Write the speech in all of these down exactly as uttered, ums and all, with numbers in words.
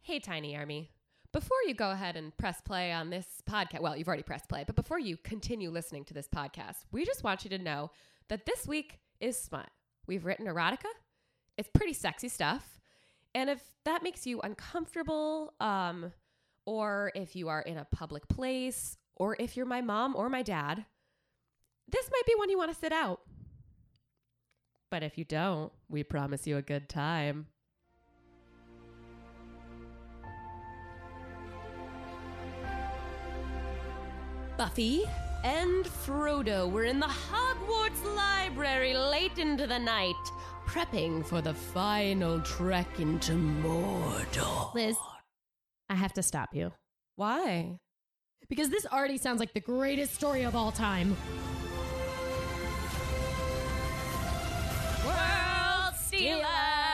Hey, Tiny Army. Before you go ahead and press play on this podcast, well, you've already pressed play, but before you continue listening to this podcast, we just want you to know that this week is smut. We've written erotica. It's pretty sexy stuff. And if that makes you uncomfortable, um, or if you are in a public place, or if you're my mom or my dad, this might be one you want to sit out. But if you don't, we promise you a good time. Buffy and Frodo were in the Hogwarts library late into the night, prepping for the final trek into Mordor. Liz, I have to stop you. Why? Because this already sounds like the greatest story of all time. World Stealers!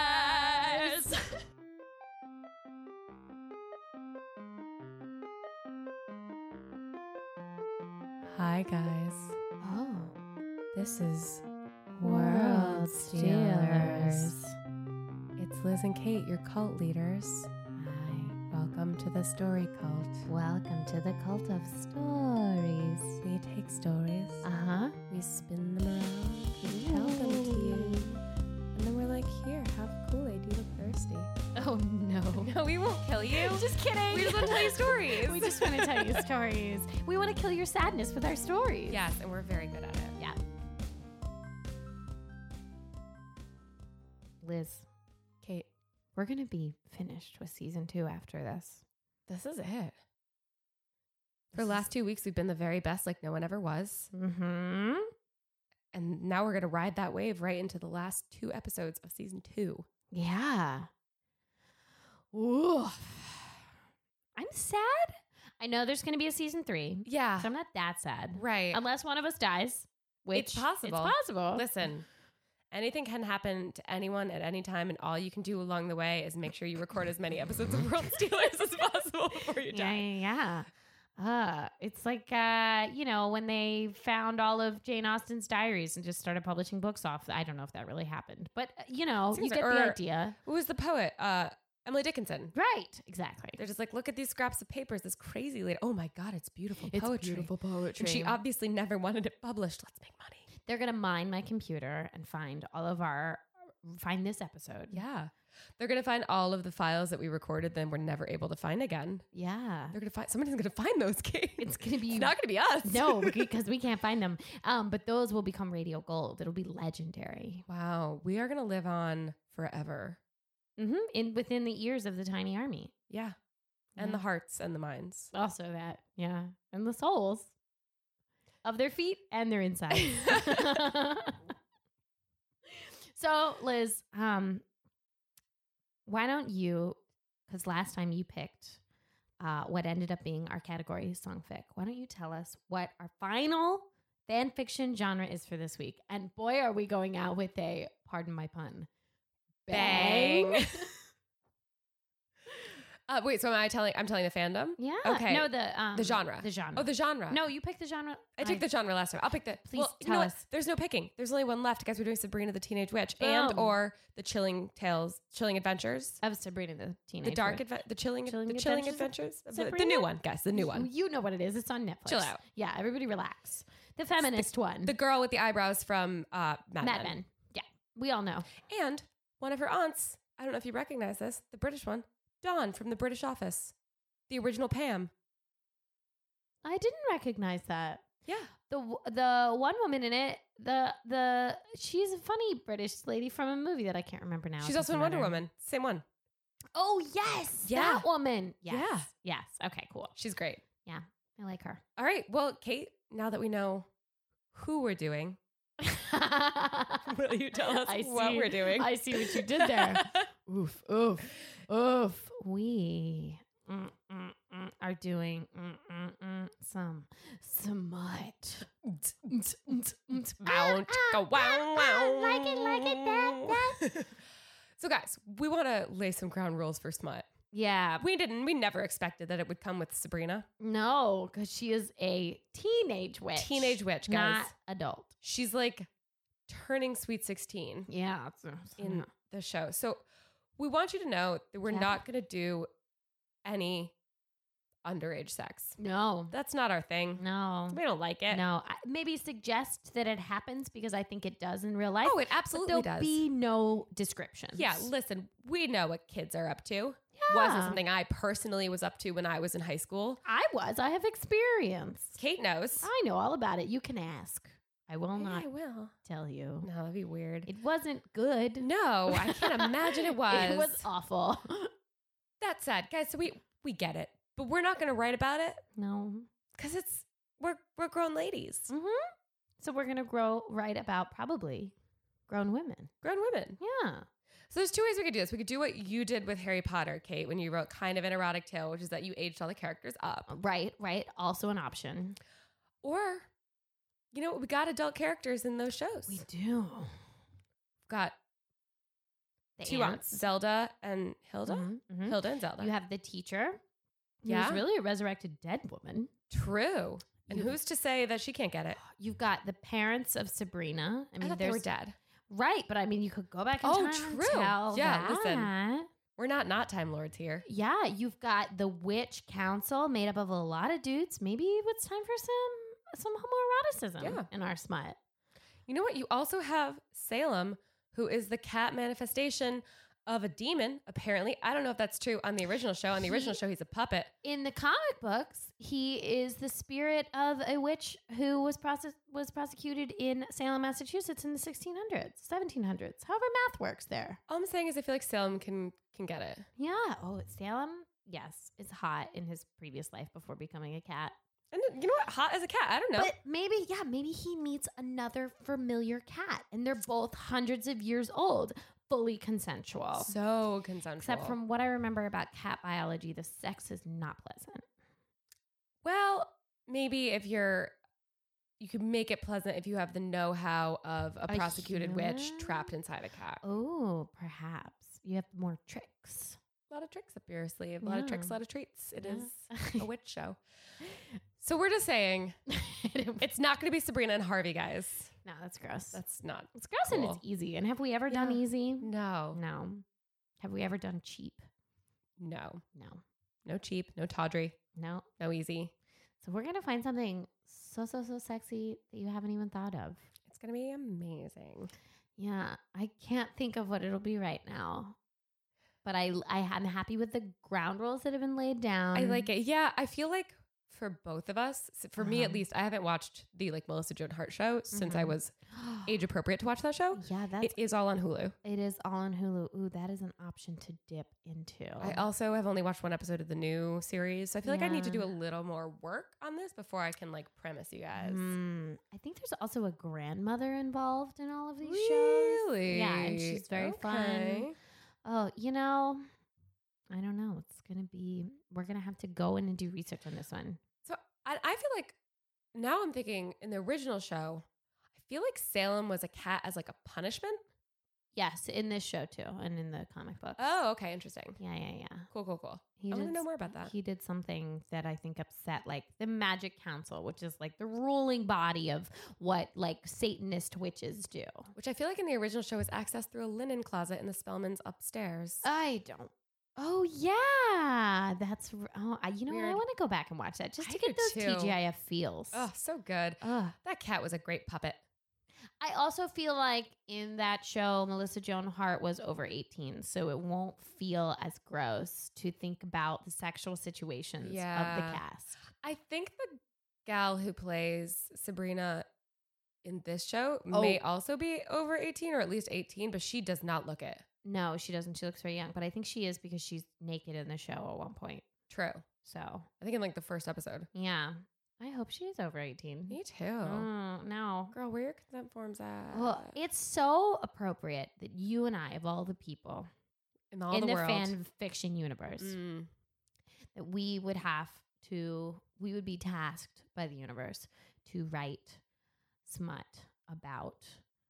Hi, guys. Oh. This is World Stealers. It's Liz and Kate, your cult leaders. Hi. Welcome to the Story Cult. Welcome to the Cult of Stories. We take stories, Uh-huh. we spin them around, we tell them to you, and then we're like, here, have Kool-Aid, you look thirsty. Oh, no. No, we won't kill you. Just kidding. We just want to tell you stories. We just want to tell you stories. We want to kill your sadness with our stories. Yes, and we're very good at it. Yeah. Liz, Kate, we're going to be finished with season two after this. this is it. For the last two weeks, we've been the very best like no one ever was. Mm-hmm. And now we're going to ride that wave right into the last two episodes of season two. Yeah. Ooh. I'm sad. I know there's going to be a season three. Yeah. So I'm not that sad. Right. Unless one of us dies. Which It's possible. It's possible. Listen, anything can happen to anyone at any time, and all you can do along the way is make sure you record as many episodes of World Stealers as possible before you Yeah, die. yeah, yeah. Uh, it's like, uh, you know, when they found all of Jane Austen's diaries and just started publishing books off. I don't know if that really happened. But, uh, you know, Seems you get like- the or- idea. Who was the poet? Uh, Emily Dickinson. Right. Exactly. They're just like, look at these scraps of papers. This crazy lady. Oh my God, it's beautiful It's poetry. beautiful poetry. And she obviously never wanted it published. Let's make money. They're going to mine my computer and find all of our, find this episode. Yeah. They're going to find all of the files that we recorded then we're never able to find again. Yeah. They're going to find, somebody's going to find those, Kate. It's going to be It's not going to be us. no, because we can't find them. Um, but those will become radio gold. It'll be legendary. Wow. We are going to live on forever. Mm-hmm. In within the ears of the tiny army. Yeah. And Yeah. the hearts and the minds. Also that, yeah, and the souls of their feet and their insides. So, Liz, um, why don't you? Because last time you picked uh, what ended up being our category, songfic. Why don't you tell us what our final fan fiction genre is for this week? And boy, are we going out with a, pardon my pun, Bang. uh, wait, so am I telling, I'm telling the fandom? Yeah. Okay. No, the um, The genre. The genre. Oh, the genre. No, you picked the genre. I took the genre last time. I'll pick the. Please well, you tell know what? us. There's no picking. There's only one left. Guys, we're doing Sabrina the Teenage Witch and Boom. or the Chilling Tales, Chilling Adventures, of Sabrina the Teenage the dark, Witch. adve- the chilling, Chilling the Chilling Adventures Adventures, the, the Sabrina? new one, guys, the new one. You know what it is. It's on Netflix. Chill out. Yeah, everybody relax. The feminist one. The girl with the eyebrows from uh, Mad, Mad Men. Men. Yeah, we all know. And one of her aunts. I don't know if you recognize this. The British one, Dawn from the British Office, the original Pam. I didn't recognize that. Yeah. The the one woman in it, the the she's a funny British lady from a movie that I can't remember now. She's It also in doesn't Wonder matter. Woman. Same one. Oh yes, Yeah. that woman. Yes. Yeah. Yes. Okay. Cool. She's great. Yeah, I like her. All right. Well, Kate, now that we know who we're doing, will you tell us I what see- we're doing? I see what you did there. Oof, oof, oof. We mm, mm, mm, are doing mm, mm, mm, some smut. Wow, go wow, wow. Like it, like it, that, So, guys, we want to lay some ground rules for smut. Yeah. We didn't. We never expected that it would come with Sabrina. No, because she is a teenage witch. Teenage witch, guys. Not adult. She's like turning sweet sixteen Yeah. it's- in the show. So we want you to know that we're Yeah. not going to do any underage sex. No. That's not our thing. No. We don't like it. No. I, maybe suggest that it happens because I think it does in real life. Oh, it absolutely but there'll does. be no descriptions. Yeah, listen, we know what kids are up to. Yeah. Wasn't something I personally was up to when I was in high school. I was. I have experience. Kate knows. I know all about it. You can ask. I will Yeah, not I will. tell you. No, that'd be weird. It wasn't good. No, I can't imagine it was. It was awful. That's sad, guys. So we we get it, but we're not going to write about it No. because it's we're we're grown ladies, Mm-hmm. So we're gonna grow right about probably grown women. grown women. Yeah. So there's two ways we could do this. We could do what you did with Harry Potter, Kate, when you wrote kind of an erotic tale, which is that you aged all the characters up, Right. Right. Also an option. or you know we got adult characters in those shows. We do. got The two aunts, Zelda and Hilda. Mhm, mhm. Hilda and Zelda. You have the teacher. Yeah. Who's really a resurrected dead woman. True. And You- who's to say that she can't get it? You've got the parents of Sabrina. I I, mean, thought they there's were dead. right, but I mean, you could go back in Oh, time and true. tell Yeah, that. listen. We're not not Time Lords here. Yeah, you've got the witch council made up of a lot of dudes. Maybe it's time for some some homoeroticism Yeah. in our smut. You know what? You also have Salem, who is the cat manifestation of a demon, apparently. I don't know if that's true on the original show. On the original He- show, he's a puppet. In the comic books, he is the spirit of a witch who was process- was prosecuted in Salem, Massachusetts in the sixteen hundreds, seventeen hundreds. However math works there. All I'm saying is I feel like Salem can can get it. Yeah. Oh, Salem, yes, is hot in his previous life before becoming a cat. And you know what? Hot as a cat. I don't know. But maybe, yeah, maybe he meets another familiar cat and they're both hundreds of years old, fully consensual. so consensual. Except from what I remember about cat biology, the sex is not pleasant. Well, maybe if you're, you could make it pleasant if you have the know-how of a, A prosecuted witch human? trapped inside a cat. Oh, perhaps. You have more tricks. A lot of tricks up your sleeve. A lot of tricks, a Yeah. lot of treats. It is Yeah. a witch show. So we're just saying it's not going to be Sabrina and Harvey, guys. No, that's gross. That's not. it's gross and cool. it's easy. And have we ever done Yeah. easy? No, No. Have we ever done cheap? no, No. no cheap, no tawdry, No. no easy. So we're going to find something so, so, so sexy that you haven't even thought of. It's going to be amazing. Yeah. I can't think of what it'll be right now. But I, I am happy with the ground rules that have been laid down. I like it. Yeah, I feel like for both of us, s- for me at Uh-huh. least, I haven't watched the like Melissa Joan Hart show since I Mhm. was age appropriate to watch that show. Yeah, that's It is all on Hulu. it is all on Hulu. Ooh, that is an option to dip into. I also have only watched one episode of the new series, so I feel like I need to do Yeah. a little more work on this before I can like premise you guys. Mm, I think there's also a grandmother involved in all of these shows. Really? Yeah, and she's very fun. Okay. Oh, you know, I don't know. It's gonna be. We're gonna have to go in and do research on this one. So I, I feel like now I'm thinking in the original show, I feel like Salem was a cat as like a punishment. Yes, in this show too, and in the comic book. Oh, okay, interesting. Yeah, yeah, yeah. Cool, cool, cool. He I want to did know s- more about that. He did something that I think upset like the Magic Council, which is like the ruling body of what like Satanist witches do. Which I feel like in the original show was accessed through a linen closet in the Spellmans upstairs. I don't. Oh yeah, that's r- oh. I, you know what? I Weird. want to go back and watch that just I to get do those too. T G I F feels. Oh, so good. Ugh. That cat was a great puppet. I also feel like in that show, Melissa Joan Hart was over eighteen, so it won't feel as gross to think about the sexual situations of Yeah. the cast. I think the gal who plays Sabrina in this show Oh. may also be over eighteen or at least eighteen, but she does not look it. No, she doesn't. She looks very young, but I think she is because she's naked in the show at one point. True. So I think in like the first episode. yeah, I hope she is over eighteen. Me too. Mm, no. Girl, where your consent forms at? Well, it's so appropriate that you and I, of all the people in all in the, the, world. fan fiction universe, Mm. that we would have to, we would be tasked by the universe to write smut about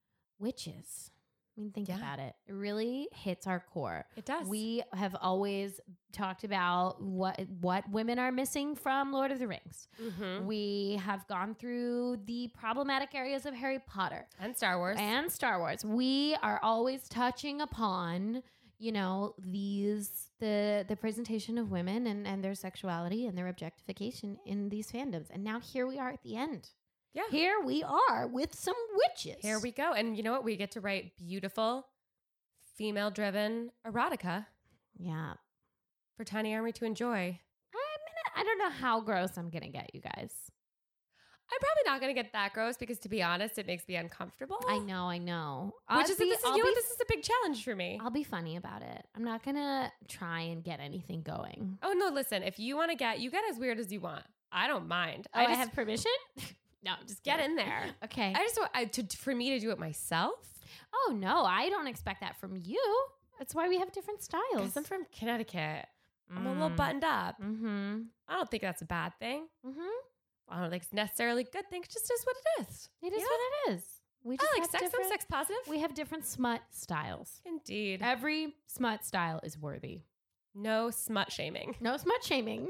witches. I mean, think Yeah. about it. It really hits our core. It does. We have always talked about what what women are missing from Lord of the Rings. Mhm. We have gone through the problematic areas of Harry Potter And Star Wars. and Star Wars. We are always touching upon, you know, these the the presentation of women and, and their sexuality and their objectification in these fandoms. And now here we are at the end. Yeah. Here we are with some witches. Here we go. And you know what? We get to write beautiful, female-driven erotica Yeah. for Tiny Army to enjoy. I'm gonna, I don't know how gross I'm going to get, you guys. I'm probably not going to get that gross because, to be honest, it makes me uncomfortable. I know, I know. Which I'll is, be- this is, I'll you know be what? This is a big challenge for me. I'll be funny about it. I'm not going to try and get anything going. Oh, no, listen. If you want to get, you get as weird as you want. I don't mind. Oh, I, just have permission? No, just get kidding. in there. Okay. I just want I, to, for me to do it myself. Oh, no, I don't expect that from you. That's why we have different styles. Because I'm from Connecticut. I'm a little buttoned up. Mm-hmm. I don't think that's a bad thing. Mm-hmm. I don't think it's necessarily a good thing. It just is what it is. It is Yeah. what it is. We just I like have sex. I'm different- sex positive. We have different smut styles. Indeed. Every smut style is worthy. No smut shaming. No smut shaming.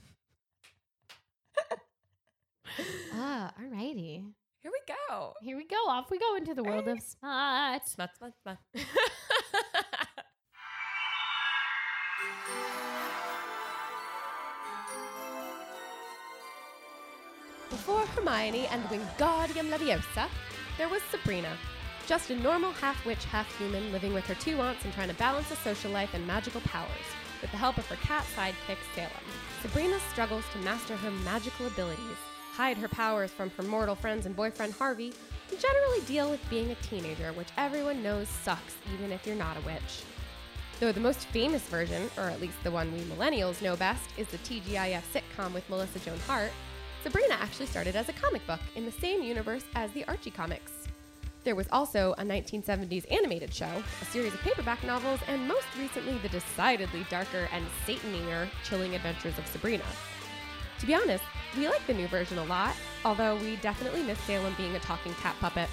Ah, alrighty. Here we go. Here we go. Off we go into the world of smut. Smut, smut, smut. Before Hermione and Wingardium Leviosa, there was Sabrina, just a normal half-witch, half-human living with her two aunts and trying to balance a social life and magical powers with the help of her cat sidekick, Salem. Sabrina struggles to master her magical abilities, hide her powers from her mortal friends and boyfriend Harvey, and generally deal with being a teenager, which everyone knows sucks, even if you're not a witch. Though the most famous version, or at least the one we millennials know best, is the T G I F sitcom with Melissa Joan Hart, Sabrina actually started as a comic book in the same universe as the Archie comics. There was also a nineteen seventies animated show, a series of paperback novels, and most recently the decidedly darker and Satanier Chilling Adventures of Sabrina. To be honest, we like the new version a lot, although we definitely miss Salem being a talking cat puppet.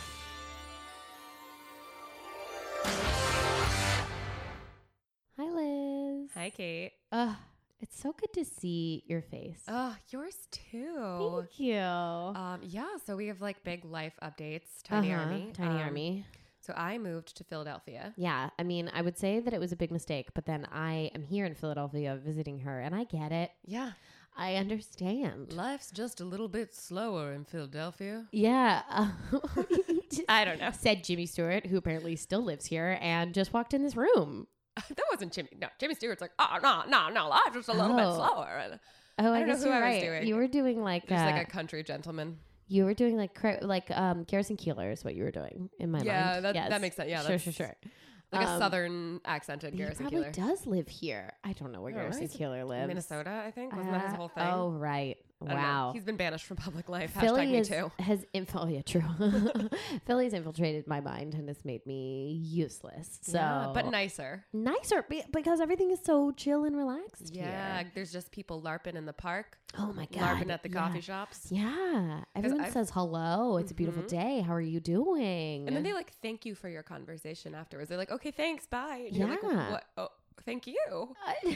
Hi, Liz. Hi, Kate. Ugh, it's so good to see your face. Oh, yours too. Thank you. Um, yeah, so we have like big life updates. Tiny Uh-huh, Army. Tiny Um, Army. So I moved to Philadelphia. Yeah, I mean, I would say that it was a big mistake, but then I am here in Philadelphia visiting her, and I get it. Yeah. I understand. Life's just a little bit slower in Philadelphia. Yeah. uh, I don't know. Said Jimmy Stewart, who apparently still lives here and just walked in this room. That wasn't Jimmy. No, Jimmy Stewart's like, oh, no, no, no, life's just a little bit Oh. slower. And Oh, I I, don't know guess who you're I was right. doing. You were doing like just uh, like a country gentleman. you were doing like cra- like um Garrison Keeler is what you were doing in my Yeah, mind. that, Yes. that makes sense. Yeah, sure, that's sure, sure. Like a Um, southern accented He Garrison probably Keillor. does live here. I don't know where I don't know, Garrison he's Keeler lives. Minnesota, I think. Wasn't that his Uh, whole thing? Oh, right. I don't know. Wow. He's been banished from public life. Hashtag Philly me is, too. has inf- oh yeah, true. Philly's infiltrated my mind and has made me useless. So, Yeah, but nicer. nicer be- because everything is so chill and relaxed. Yeah, here. there's just people LARPing in the park, Oh my god. LARPing at the yeah. coffee shops. Yeah. Everyone I've- says hello. It's a beautiful Mhm. day. How are you doing? And then they like thank you for your conversation afterwards. They're like, okay, thanks, bye. And you're like, Yeah. what? Oh, thank you.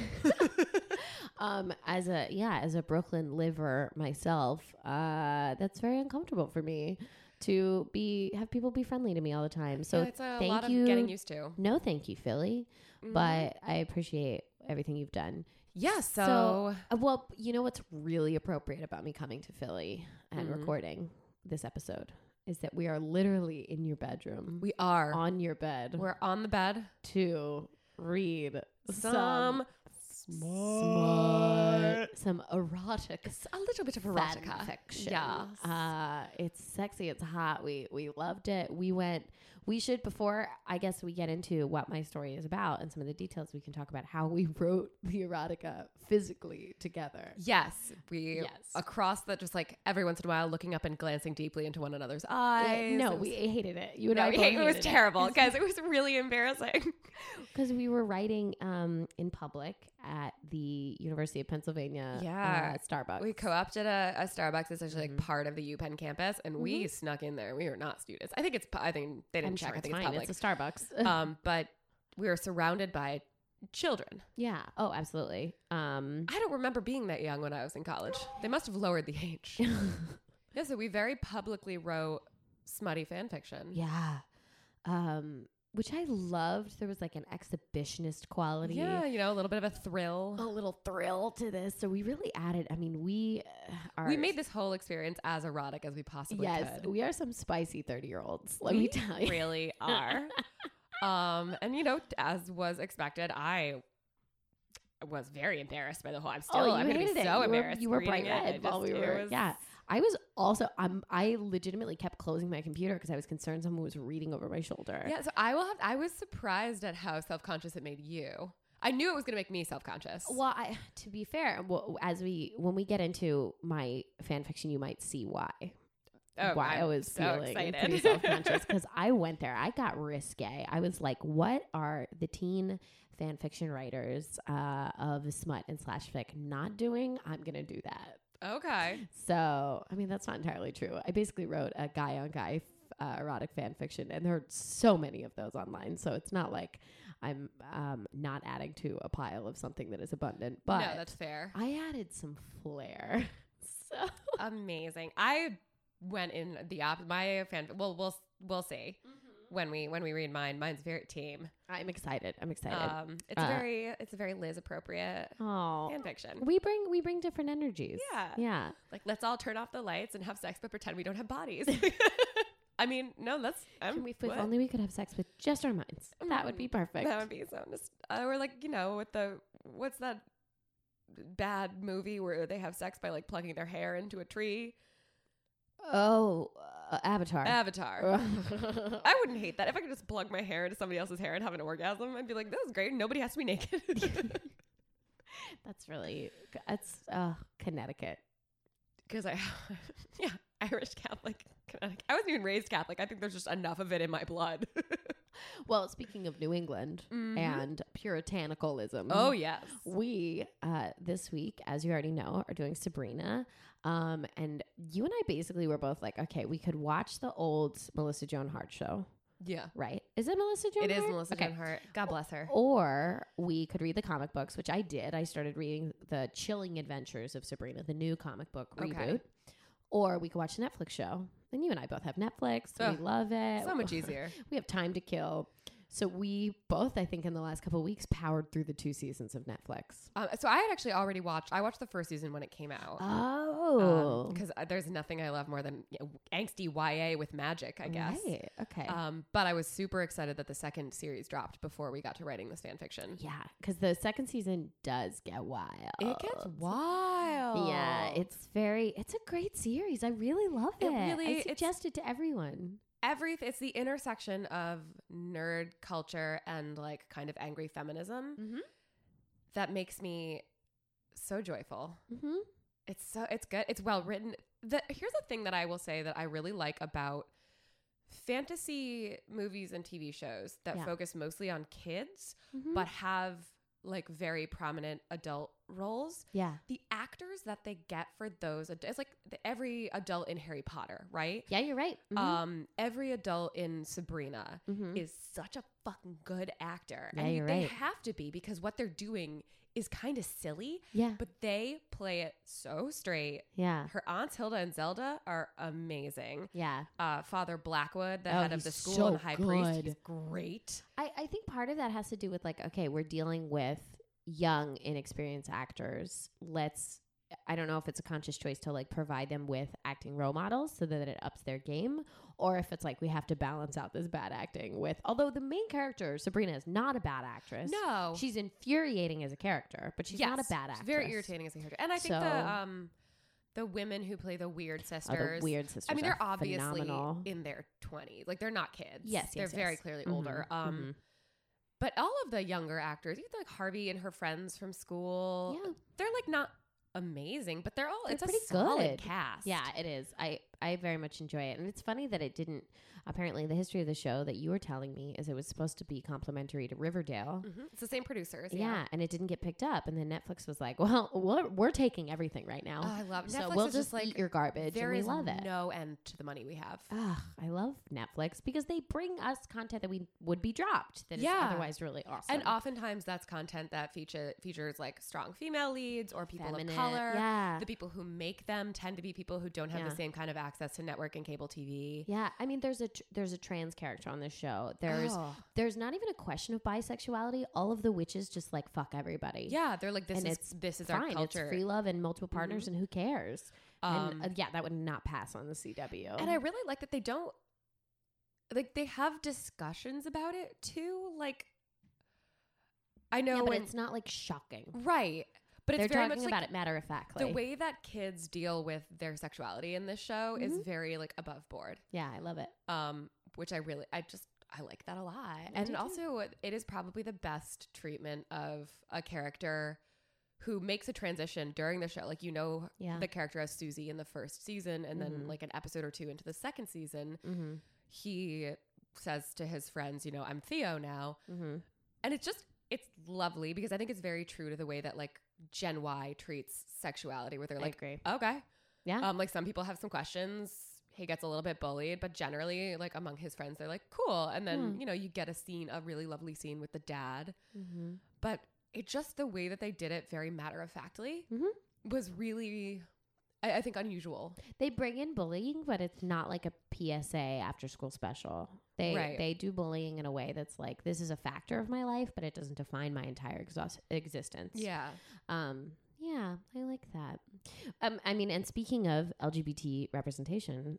um, as a yeah, as a Brooklyn liver myself, uh, that's very uncomfortable for me to be have people be friendly to me all the time. So yeah, it's a thank lot you. of getting used to. No, thank you, Philly. Mhm. But I appreciate everything you've done. yeah, so, So, uh, well, you know what's really appropriate about me coming to Philly and Mhm. recording this episode is that we are literally in your bedroom, we are. on your bed, We're on the bed. to read Some, some smart, some erotic a little bit of fan erotica. fiction. Yeah. Uh, it's sexy. It's hot. We we loved it. We went. We should before I guess we get into what my story is about and some of the details. We can talk about how we wrote the erotica physically together. Yes, we Yes. across the just like every once in a while looking up and glancing deeply into one another's eyes. no, It was- we hated it. You and no, I we both hate, it was hated terrible because it was really embarrassing. because we were writing um in public at the University of Pennsylvania. Yeah. uh, Starbucks. We co-opted a, a Starbucks. It's actually Mhm. like part of the UPenn campus, and we snuck in there. We were not students. I think it's. pu- I think they didn't I'm check. sure I it's think fine. it's It's public. a Starbucks. um, but we were surrounded by children. yeah. Oh, absolutely. Um. I don't remember being that young when I was in college. They must have lowered the age. Yeah, so we very publicly wrote smutty fan fiction. Yeah. Um, which I loved. There was like an exhibitionist quality. Yeah, you know, a little bit of a thrill. A little thrill to this. So we really added, I mean, we uh, are. We made this whole experience as erotic as we possibly yes, could. we are some spicy thirty-year-olds, let we me tell you. really are. um, and, you know, as was expected, I was very embarrassed by the whole. I'm still, oh, you I'm going to hated be it. so you embarrassed. Were, you were bright reading it. I red while just- we it were, was- yeah. I was also, I'm, I legitimately kept closing my computer because I was concerned someone was reading over my shoulder. Yeah, so I will have. I was surprised at how self-conscious it made you. I knew it was going to make me self-conscious. Well, I, to be fair, well, as we when we get into my fan fiction, you might see why. Oh, why I'm I was so feeling excited. pretty self-conscious because I went there. I got risque. I was like, what are the teen fan fiction writers uh, of smut and slash fic not doing? I'm gonna do that. Okay. So, I mean, that's not entirely true. I basically wrote a guy on guy uh, erotic fan fiction, and there are so many of those online. So it's not like I'm um, not adding to a pile of something that is abundant. But no, that's fair. I added some flair. So Amazing. I went in the op. My fan. Well, we'll we'll see when we when we read mine. Mine's very team. I'm excited. I'm excited. Um, it's Uh, very it's a very Liz appropriate oh, fan fiction. we bring we bring different energies. Yeah. yeah. Like, let's all turn off the lights and have sex, but pretend we don't have bodies. I mean, no, that's. Um, Can we, if what? only we could have sex with just our minds. That would be perfect. That would be so. Just, uh, or like, you know, with the what's that bad movie where they have sex by like plugging their hair into a tree? Oh, uh, Avatar. Avatar. I wouldn't hate that if I could just plug my hair into somebody else's hair and have an orgasm. I'd be like, this is great. Nobody has to be naked. That's really that's uh, Connecticut. Because I, yeah, Irish Catholic. Connecticut. I wasn't even raised Catholic. I think there's just enough of it in my blood. Well, speaking of New England Mhm. and puritanicalism, Oh yes. we uh, this week, as you already know, are doing Sabrina. Um, and you and I basically were both like, okay, we could watch the old Melissa Joan Hart show, Yeah. right? Is it Melissa Joan It is Hart? Melissa Okay. Joan Hart. God bless her. Or we could read the comic books, which I did. I started reading the Chilling Adventures of Sabrina, the new comic book Okay. reboot. Or we could watch a Netflix show. And you and I both have Netflix. Oh, we love it. So much easier. We have time to kill. So we both, I think, in the last couple of weeks, powered through the two seasons of Netflix. Um, so I had actually already watched. I watched the first season when it came out. Oh, Because there's nothing I love more than you know, angsty Y A with magic, I guess. Right. Okay. Um, but I was super excited that the second series dropped before we got to writing this fan fiction. yeah, because the second season does get wild. It gets wild. Yeah, it's very. It's a great series. I really love it. It really- I it's- suggest it to everyone. Everything. It's the intersection of nerd culture and like kind of angry feminism Mm-hmm. that makes me so joyful. Mm-hmm. It's so it's good. It's well written. The here's the thing that I will say that I really like about fantasy movies and T V shows that Yeah. focus mostly on kids Mm-hmm. but have like very prominent adult roles. yeah, The actors that they get for those ad- it's like the, every adult in Harry Potter, right? yeah, you're right. Mhm. Um, every adult in Sabrina Mhm. is such a fucking good actor, Yeah, and you- you're they right. have to be because what they're doing is kind of silly, yeah, but they play it so straight. yeah, Her aunts Hilda and Zelda are amazing. yeah. Uh, Father Blackwood, the Oh, head of the he's school so and high priest, good. he's great. I, I think part of that has to do with like, okay, we're dealing with young, inexperienced actors. Let's, I don't know if it's a conscious choice to like provide them with acting role models so that it ups their game, or if it's like we have to balance out this bad acting with, although the main character, Sabrina, is not a bad actress. No, She's infuriating as a character, but she's not a Yes, bad she's actress. very irritating as a character, and I think So- the um the women who play the weird Oh, sisters. the weird sisters. I mean, are they're obviously phenomenal. in their twenties. Like, they're not kids. Yes, They're yes, very yes. clearly Mhm, older. Um, mhm. But all of the younger actors, even like Harvey and her friends from school, Yeah. they're like not amazing, but they're all, They're it's a pretty solid good. cast. Yeah, it is. I I very much enjoy it, and it's funny that it didn't. Apparently, the history of the show that you were telling me is it was supposed to be complimentary to Riverdale. Mhm. It's the same producers. Yeah. Yeah. and it didn't get picked up, and then Netflix was like, "Well, we're, we're taking everything right now, Oh, I love it. so Netflix we'll is just just like, eat your garbage, there and we is love it." no end to the money we have. Ugh, I love Netflix because they bring us content that we would be dropped that Yeah. is otherwise really awesome. And oftentimes that's content that feature features like strong female leads or people Feminine, of color. yeah. The people who make them tend to be people who don't have Yeah. the same kind of access to network and cable T V. Yeah, I mean, there's a tr- there's a trans character on this show. There's Oh. there's not even a question of bisexuality. All of the witches just like fuck everybody. Yeah, they're like, this And is it's this is fine. our culture. It's free love and multiple partners, Mhm. and who cares? Um, and uh, yeah, that would not pass on the C W. and I really like that they don't like they have discussions about it too. Like, I know, yeah, but when- it's not like shocking. right. But it's They're very talking much about like it matter of factly. the way that kids deal with their sexuality in this show is Mhm. very like above board. Yeah, I love it. Um, which I really, I just, I like that a lot. I do And too. also, it is probably the best treatment of a character who makes a transition during the show. Like, you know, Yeah. the character as Susie in the first season, and then Mhm. like an episode or two into the second season, Mm-hmm. he says to his friends, you know, I'm Theo now. Mm-hmm. And it's just, it's lovely because I think it's very true to the way that like Gen Y treats sexuality, where they're I like, agree. okay. Yeah. Um, like some people have some questions. He gets a little bit bullied, but generally, like among his friends, they're like, cool. And then, Hmm. you know, you get a scene, a really lovely scene with the dad. Mm-hmm. But it just, the way that they did it very matter of factly Mhm. was really, I, I think, unusual. They bring in bullying, but it's not like a P S A after school special. They Right. they do bullying in a way that's like, this is a factor of my life, but it doesn't define my entire exhaust- existence. Yeah. Um. Yeah, I like that. Um. I mean, and speaking of L G B T representation,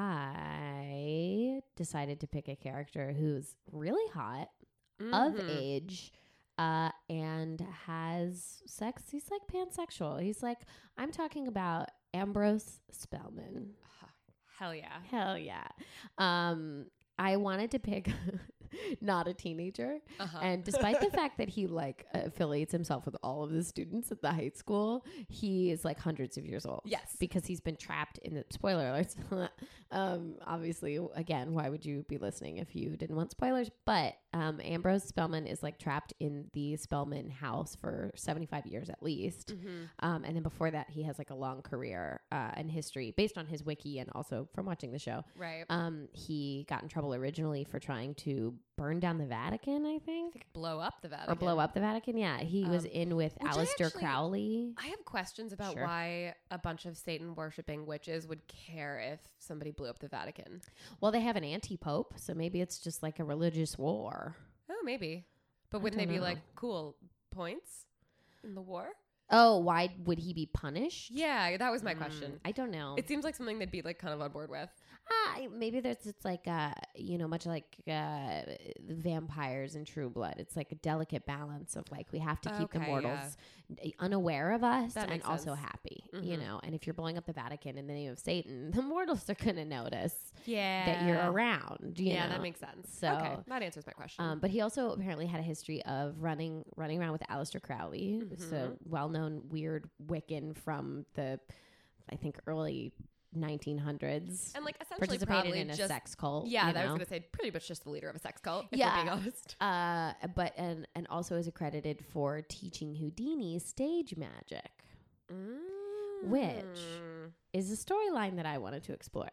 I decided to pick a character who's really hot, of Mhm. age, uh, and has sex. He's like pansexual. He's like, I'm talking about Ambrose Spellman. Hell yeah. Hell yeah. Um, I wanted to pick not a teenager. Uh-huh. And despite the fact that he like affiliates himself with all of the students at the high school, he is like hundreds of years old. Yes. Because he's been trapped in the spoiler alerts. um, obviously, again, why would you be listening if you didn't want spoilers? But um, Ambrose Spellman is like trapped in the Spellman house for seventy-five years at least. Mhm. Um, and then before that, he has like a long career uh, and history based on his wiki and also from watching the show. Right. Um, he got in trouble originally for trying to burn down the Vatican, I I think, think blow up the Vatican. or blow up the Vatican. Yeah, he was Um, in with which I Aleister actually- Crowley. I have questions about Sure. why a bunch of Satan worshipping witches would care if somebody blew up the Vatican. Well, they have an anti-pope, so maybe it's just like a religious war. Oh, maybe. But I wouldn't they don't be know. like, cool, points in the war? Oh, why would he be punished? Yeah, that was my Mm, question. I don't know. It seems like something they'd be like kind of on board with. Ah, maybe there's it's like uh you know much like uh vampires and True Blood. It's like a delicate balance of like we have to keep the Okay, mortals unaware of us That and makes also sense. happy. You Mhm. know, and if you're blowing up the Vatican in the name of Satan, the mortals are gonna notice Yeah. that you're around. You yeah, know? that makes sense. So, okay, that answers my question. Um, but he also apparently had a history of running running around with Aleister Crowley, who's a Mhm. well-known weird Wiccan from the, I think, early nineteen hundreds. and like essentially Participated probably in a just sex cult. yeah, you that I was know? gonna say pretty much just the leader of a sex cult. If Yeah. we're being honest. Uh, but and and also is accredited for teaching Houdini stage magic. Which Mm. is a storyline that I wanted to explore.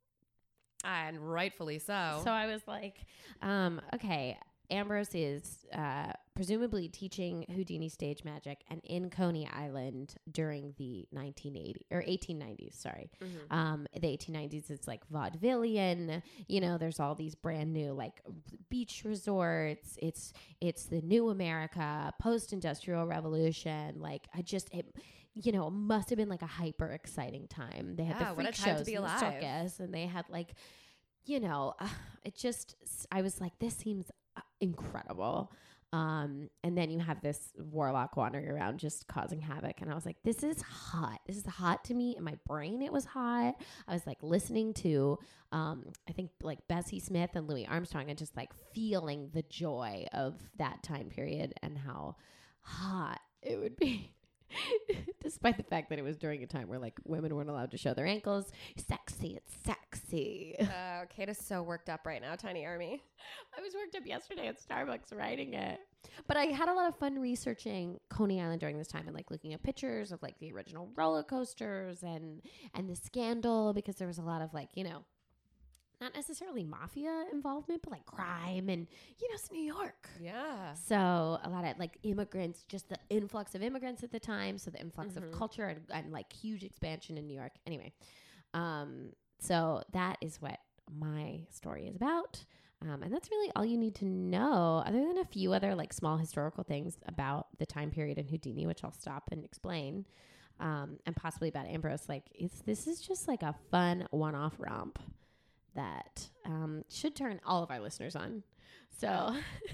And rightfully so. So I was like, um, okay, Ambrose is uh, presumably teaching Houdini stage magic and in Coney Island during the nineteen eighties or eighteen nineties, sorry. Mhm. Um, the eighteen nineties, it's like vaudevillian, you know, there's all these brand new like beach resorts. It's, it's the new America, post-industrial revolution. Like I just, it, you know, must have been like a hyper exciting time. They had Yeah, the what a freak time to shows be and the alive. circus, and they had like, you know, uh, it just, I was like, this seems uh, incredible. Um, and then you have this warlock wandering around just causing havoc. And I was like, this is hot. This is hot to me. In my brain, it was hot. I was like listening to, um, I think like Bessie Smith and Louis Armstrong and just like feeling the joy of that time period and how hot it would be. Despite the fact that it was during a time where like women weren't allowed to show their ankles. Sexy, it's sexy. Uh, Kate is so worked up right now, Tiny Army. I was worked up yesterday at Starbucks writing it. But I had a lot of fun researching Coney Island during this time and like looking at pictures of like the original roller coasters and and the scandal, because there was a lot of like, you know, not necessarily mafia involvement, but like crime and, you know, it's New York. Yeah. So a lot of like immigrants, just the influx of immigrants at the time. So the influx Mhm. of culture and, and like huge expansion in New York. Anyway, um, So that is what my story is about. Um, and that's really all you need to know, other than a few other like small historical things about the time period in Houdini, which I'll stop and explain, um, and possibly about Ambrose. Like, it's this is just like a fun one-off romp that um, should turn all of our listeners on. So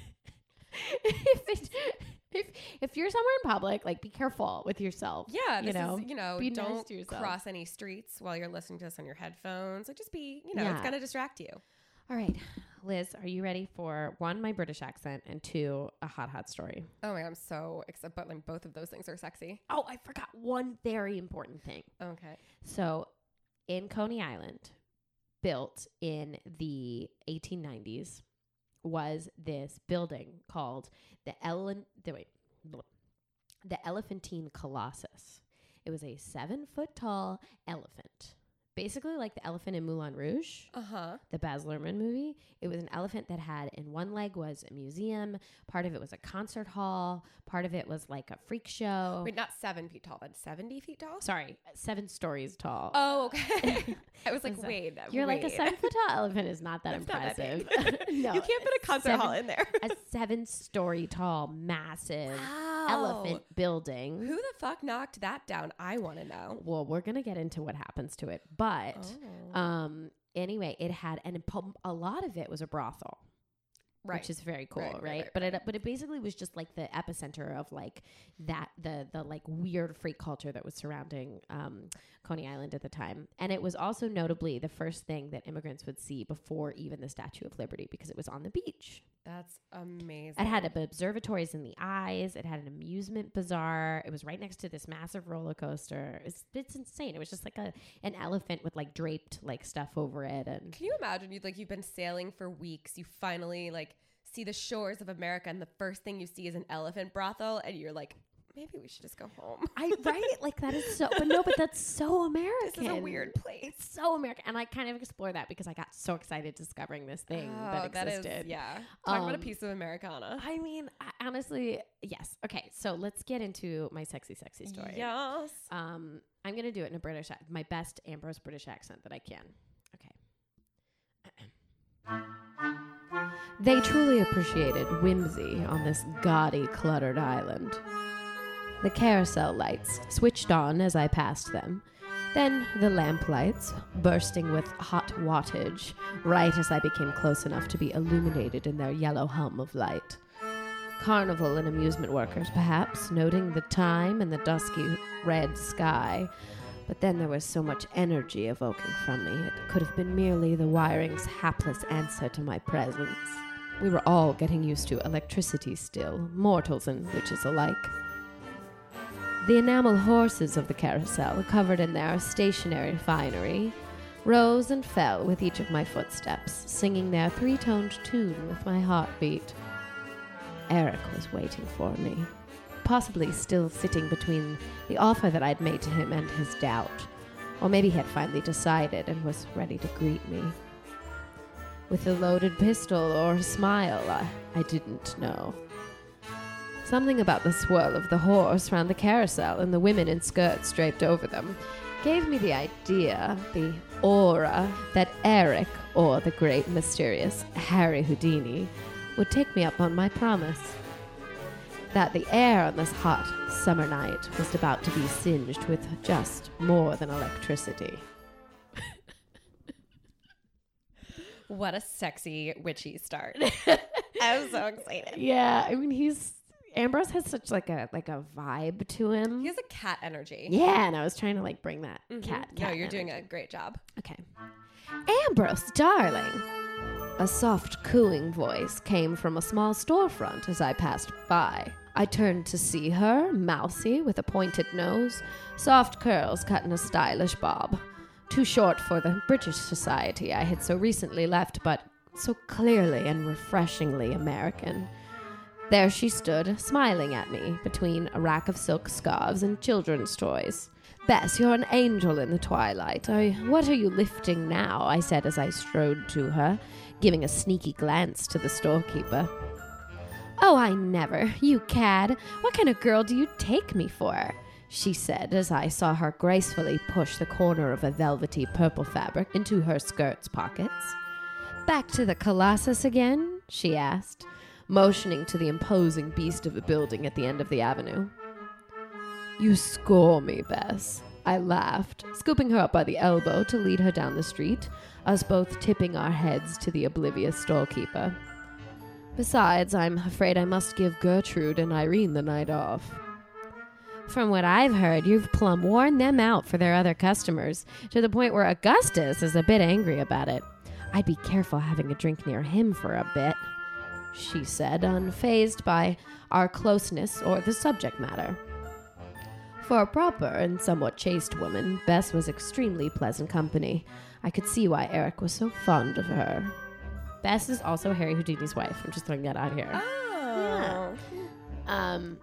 if, it, if if you're somewhere in public, like, be careful with yourself. Yeah, you this know, is, you know, be nice don't to yourself. cross any streets while you're listening to this on your headphones. Like, just be, you know, Yeah. it's gonna distract you. All right, Liz, are you ready for one, my British accent, and two, a hot, hot story? Oh my God, I'm so excited. But like, both of those things are sexy. Oh, I forgot one very important thing. Okay. So, in Coney Island, built in the eighteen nineties, was this building called the Ellen, the, wait, blah, the Elephantine Colossus. It was a seven foot tall elephant. Basically like the elephant in Moulin Rouge, Uh-huh. the Baz Luhrmann movie. It was an elephant that had, in one leg was a museum, part of it was a concert hall, part of it was like a freak show. Wait, not seven feet tall, but seventy feet tall? Sorry, seven stories tall. Oh, okay. I was like, So wait. You're wait. like, a seven foot tall elephant is not that That's not that impressive. big. No, You can't put a concert seven- hall in there. a seven story tall, massive Wow. elephant building. Who the fuck knocked that down? I want to know. Well, we're going to get into what happens to it. But Oh. um, anyway, it had, and po- a lot of it was a brothel. Right. Which is very cool, Right, right? right, right, but right. it but it basically was just like the epicenter of like that the the like weird freak culture that was surrounding um, Coney Island at the time, and it was also notably the first thing that immigrants would see before even the Statue of Liberty because it was on the beach. That's amazing. It had observatories in the eyes. It had an amusement bazaar. It was right next to this massive roller coaster. It's it's insane. It was just like a an elephant with like draped like stuff over it. And Can you imagine? You like you've been sailing for weeks. You finally like see the shores of America, and the first thing you see is an elephant brothel, and you're like, maybe we should just go home. I right like that is so. But no, but that's so American. This is a weird place. It's so American, and I kind of explore that because I got so excited discovering this thing Oh, that existed. That is, yeah. Talk about a Um, piece of Americana. I mean, I, honestly, yes. Okay, so let's get into my sexy, sexy story. Yes. Um, I'm gonna do it in a British, ac- my best Ambrose British accent that I can. Okay. They truly appreciated whimsy on this gaudy, cluttered island. The carousel lights switched on as I passed them. Then the lamp lights, bursting with hot wattage, right as I became close enough to be illuminated in their yellow hum of light. Carnival and amusement workers, perhaps, noting the time and the dusky red sky. But then there was so much energy evoking from me, it could have been merely the wiring's hapless answer to my presence. We were all getting used to electricity still, mortals and witches alike. The enamel horses of the carousel, covered in their stationary finery, rose and fell with each of my footsteps, singing their three-toned tune with my heartbeat. Eric was waiting for me, possibly still sitting between the offer that I'd made to him and his doubt, or maybe he had finally decided and was ready to greet me. With a loaded pistol or a smile, I, I didn't know. Something about the swirl of the horse round the carousel and the women in skirts draped over them gave me the idea, the aura, that Eric, or the great mysterious Harry Houdini, would take me up on my promise. That the air on this hot summer night was about to be singed with just more than electricity. What a sexy witchy start. I'm so excited. Yeah, I mean, he's Ambrose has such like a like a vibe to him. He has a cat energy. Yeah, and I was trying to like bring that Mhm. cat. No, cat you're doing energy. a great job. Okay. Ambrose, darling. A soft cooing voice came from a small storefront as I passed by. I turned to see her, mousy, with a pointed nose, soft curls cut in a stylish bob. Too short for the British society I had so recently left, but so clearly and refreshingly American. There she stood, smiling at me, between a rack of silk scarves and children's toys. Bess, you're an angel in the twilight. I, what are you lifting now? I said as I strode to her, giving a sneaky glance to the storekeeper. Oh, I never. You cad. What kind of girl do you take me for? she said as I saw her gracefully push the corner of a velvety purple fabric into her skirt's pockets. Back to the Colossus again? She asked, motioning to the imposing beast of a building at the end of the avenue. You score me, Bess, I laughed, scooping her up by the elbow to lead her down the street, us both tipping our heads to the oblivious storekeeper. Besides, I'm afraid I must give Gertrude and Irene the night off. From what I've heard, you've plumb worn them out for their other customers, to the point where Augustus is a bit angry about it. I'd be careful having a drink near him for a bit, she said, unfazed by our closeness or the subject matter. For a proper and somewhat chaste woman, Bess was extremely pleasant company. I could see why Eric was so fond of her. Bess is also Harry Houdini's wife. I'm just throwing that out here. Oh. Yeah. Um...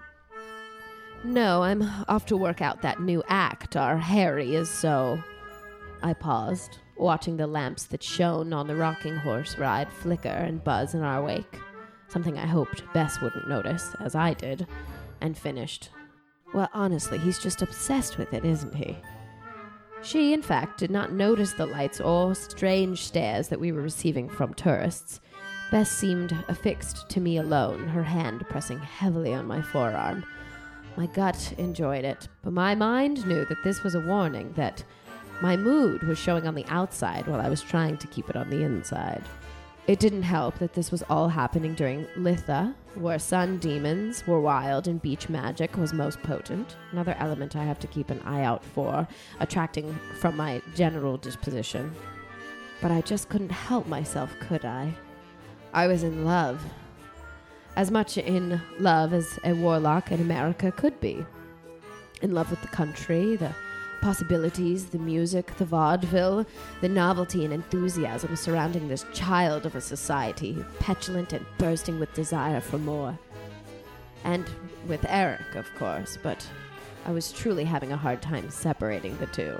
No, I'm off to work out that new act our Harry is so... I paused, watching the lamps that shone on the rocking horse ride flicker and buzz in our wake, something I hoped Bess wouldn't notice, as I did, and finished. Well, honestly, he's just obsessed with it, isn't he? She, in fact, did not notice the lights or strange stares that we were receiving from tourists. Bess seemed affixed to me alone, her hand pressing heavily on my forearm. My gut enjoyed it, but my mind knew that this was a warning that my mood was showing on the outside while I was trying to keep it on the inside. It didn't help that this was all happening during Litha, where sun demons were wild and beach magic was most potent, another element I have to keep an eye out for, attracting from my general disposition. But I just couldn't help myself, could I? I was in love. As much in love as a warlock in America could be. In love with the country, the possibilities, the music, the vaudeville, the novelty and enthusiasm surrounding this child of a society, petulant and bursting with desire for more. And with Eric, of course, but I was truly having a hard time separating the two.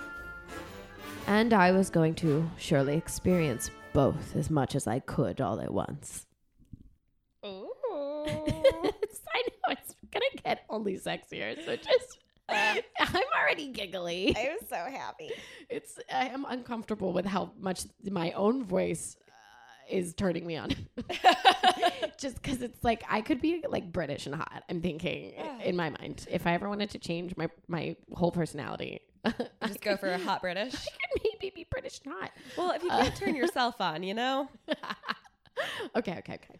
And I was going to surely experience both as much as I could all at once. Ooh. I know, it's gonna get only sexier, so just... Uh, I'm already giggly. I was so happy. It's I am uncomfortable with how much my own voice uh, is turning me on. Just because it's like I could be like British and hot. I'm thinking in my mind if I ever wanted to change my my whole personality, just go for a hot British. I could maybe be British and hot. Well, if you can't uh, turn yourself on, you know. okay, okay, okay.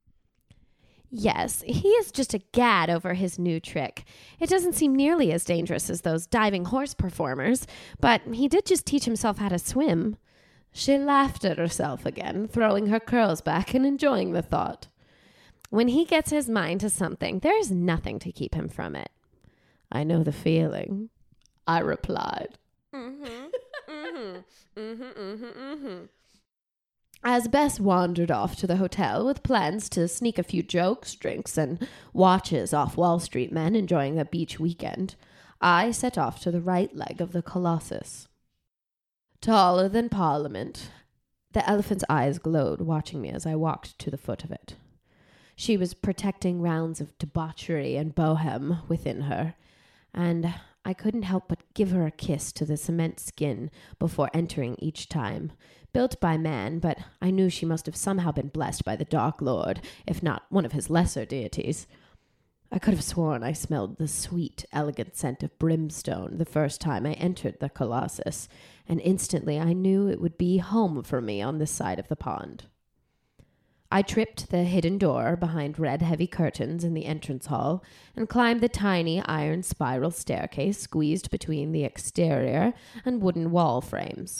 Yes, he is just a gad over his new trick. It doesn't seem nearly as dangerous as those diving horse performers, but he did just teach himself how to swim. She laughed at herself again, throwing her curls back and enjoying the thought. When he gets his mind to something, there is nothing to keep him from it. I know the feeling, I replied. Mm-hmm. Mm-hmm. Mm-hmm. Mm-hmm. Mm-hmm. As Bess wandered off to the hotel with plans to sneak a few jokes, drinks, and watches off Wall Street men enjoying a beach weekend, I set off to the right leg of the Colossus. Taller than Parliament, the elephant's eyes glowed, watching me as I walked to the foot of it. She was protecting rounds of debauchery and bohem within her, and I couldn't help but give her a kiss to the cement skin before entering each time. Built by man, but I knew she must have somehow been blessed by the Dark Lord, if not one of his lesser deities. I could have sworn I smelled the sweet, elegant scent of brimstone the first time I entered the Colossus, and instantly I knew it would be home for me on this side of the pond. I tripped the hidden door behind red heavy curtains in the entrance hall and climbed the tiny iron spiral staircase squeezed between the exterior and wooden wall frames.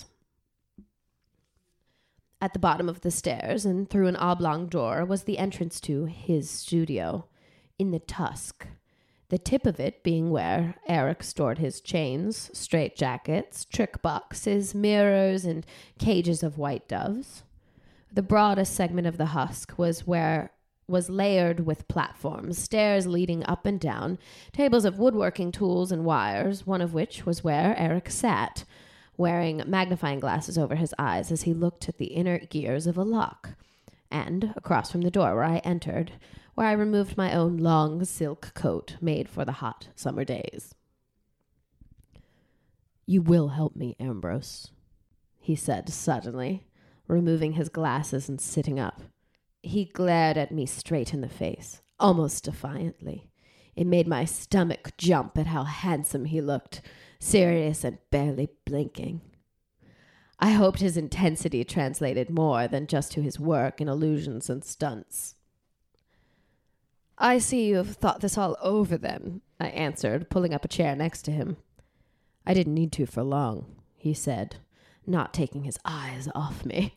At the bottom of the stairs and through an oblong door was the entrance to his studio, in the tusk, the tip of it being where Eric stored his chains, straitjackets, trick boxes, mirrors, and cages of white doves. The broadest segment of the husk was where was layered with platforms, stairs leading up and down, tables of woodworking tools and wires, one of which was where Eric sat, wearing magnifying glasses over his eyes as he looked at the inner gears of a lock, and across from the door where I entered, where I removed my own long silk coat made for the hot summer days. You will help me, Ambrose, he said suddenly, removing his glasses and sitting up. He glared at me straight in the face, almost defiantly. It made my stomach jump at how handsome he looked, serious and barely blinking. I hoped his intensity translated more than just to his work in illusions and stunts. I see you have thought this all over then, I answered, pulling up a chair next to him. I didn't need to for long, he said, not taking his eyes off me.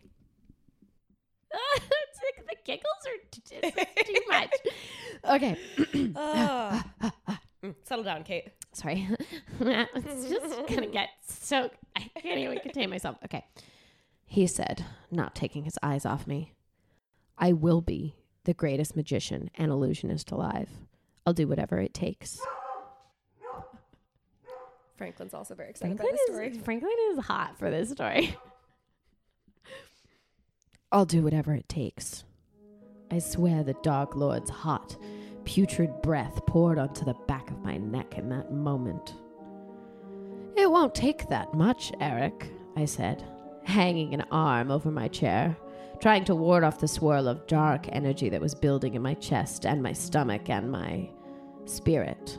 The giggles are t- too much. Okay. Oh. Mm, settle down, Kate. Sorry. It's just gonna get so... I can't even contain myself. Okay. He said, not taking his eyes off me. I will be the greatest magician and illusionist alive. I'll do whatever it takes. Franklin's also very excited Franklin about the story. is, Franklin is hot for this story. I'll do whatever it takes. I swear the Dark Lord's hot, putrid breath poured onto the back of my neck in that moment. It won't take that much, Eric, I said, hanging an arm over my chair, trying to ward off the swirl of dark energy that was building in my chest and my stomach and my spirit.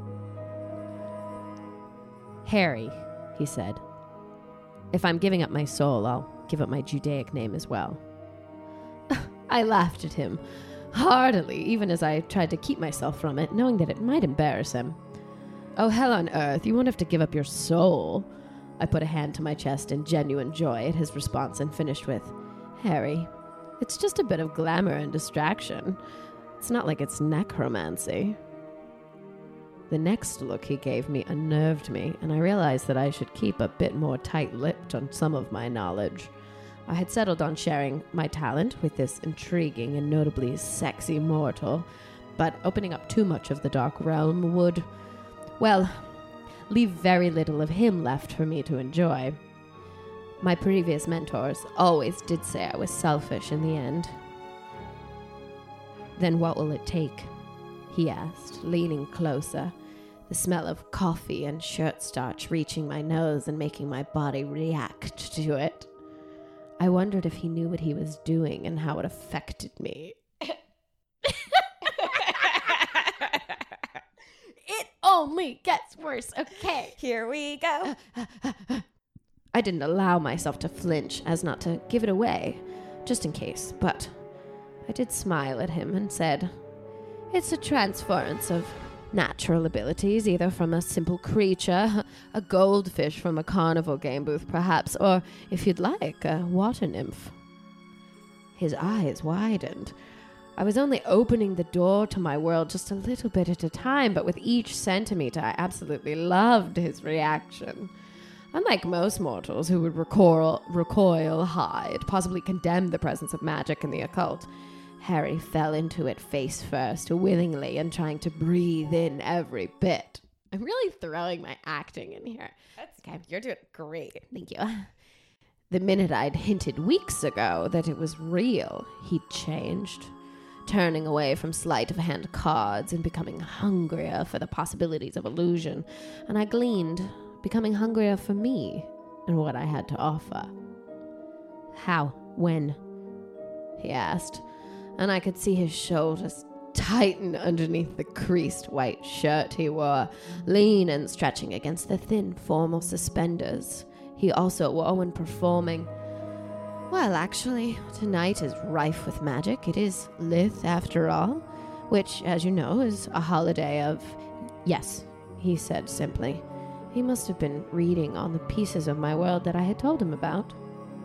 Harry, he said. If I'm giving up my soul, I'll give up my Judaic name as well. I laughed at him, heartily, even as I tried to keep myself from it, knowing that it might embarrass him. Oh, hell on earth, you won't have to give up your soul. I put a hand to my chest in genuine joy at his response and finished with, Harry, it's just a bit of glamour and distraction. It's not like it's necromancy. The next look he gave me unnerved me, and I realized that I should keep a bit more tight-lipped on some of my knowledge. I had settled on sharing my talent with this intriguing and notably sexy mortal, but opening up too much of the dark realm would, well, leave very little of him left for me to enjoy. My previous mentors always did say I was selfish in the end. Then what will it take? He asked, leaning closer, the smell of coffee and shirt starch reaching my nose and making my body react to it. I wondered if he knew what he was doing and how it affected me. It only gets worse, okay? Here we go. I didn't allow myself to flinch as not to give it away, just in case, but I did smile at him and said, It's a transference of natural abilities, either from a simple creature, a goldfish from a carnival game booth perhaps, or, if you'd like, a water nymph. His eyes widened. I was only opening the door to my world just a little bit at a time, but with each centimeter I absolutely loved his reaction. Unlike most mortals who would recoil, recoil, hide, possibly condemn the presence of magic and the occult, Harry fell into it face first, willingly, and trying to breathe in every bit. I'm really throwing my acting in here. That's okay. You're doing great. Thank you. The minute I'd hinted weeks ago that it was real, he'd changed, turning away from sleight of hand cards and becoming hungrier for the possibilities of illusion, and I gleaned, becoming hungrier for me and what I had to offer. How? When? He asked, and I could see his shoulders tighten underneath the creased white shirt he wore, lean and stretching against the thin formal suspenders he also wore when performing. Well, actually, tonight is rife with magic. It is Lith, after all, which, as you know, is a holiday of... Yes, he said simply. He must have been reading on the pieces of my world that I had told him about.